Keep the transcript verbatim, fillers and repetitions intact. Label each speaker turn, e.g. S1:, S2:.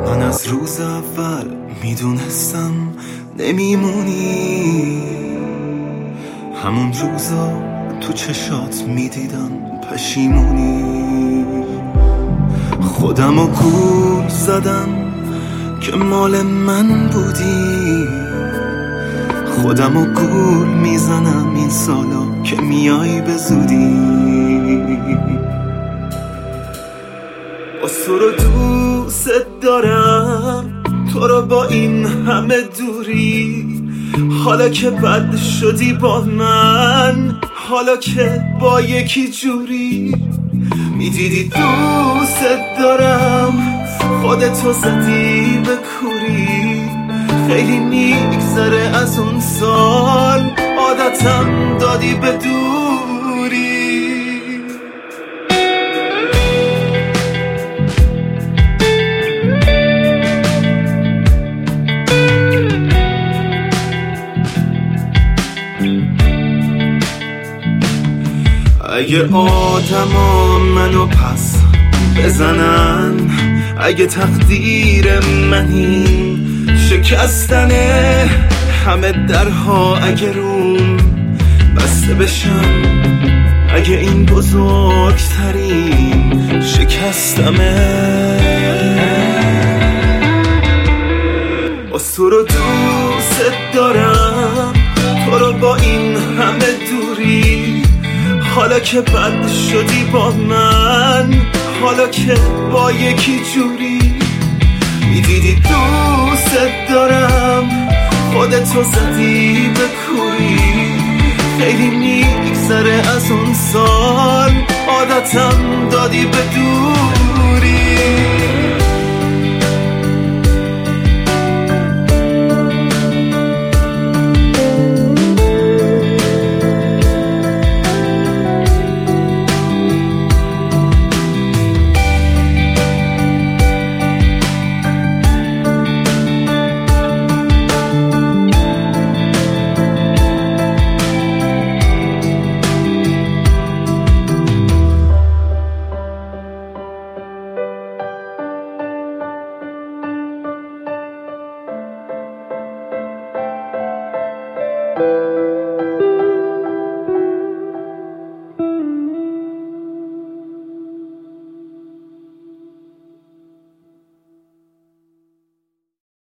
S1: من از روز اول میدونستم نمیمونی، همون روزا تو چشات میدیدم پشیمونی. خودمو گول زدم که مال من بودی، خودمو گول میزنم این سالا که میای به زودی. تو رو دوست دارم، تو رو با این همه دوری، حالا که بد شدی با من، حالا که با یکی جوری. میدیدی دوست دارم، خودتو زدی به کوری. خیلی میگذره از اون سال، عادتم دادی به دوری. اگه آدما منو پس بزنن، اگه تقدیر منی شکستن همه درها، اگه روم بسته بشم، اگه این بزرگترین شکستمه. باز تو رو دوست دارم، تو رو با این همه دوری، حالا که بد شدی با من، حالا که با یکی جوری. میدیدی دوست دارم، خودتو زدی به کوری. خیلی میگذره از اون سال، عادتم دادی به دوری.
S2: you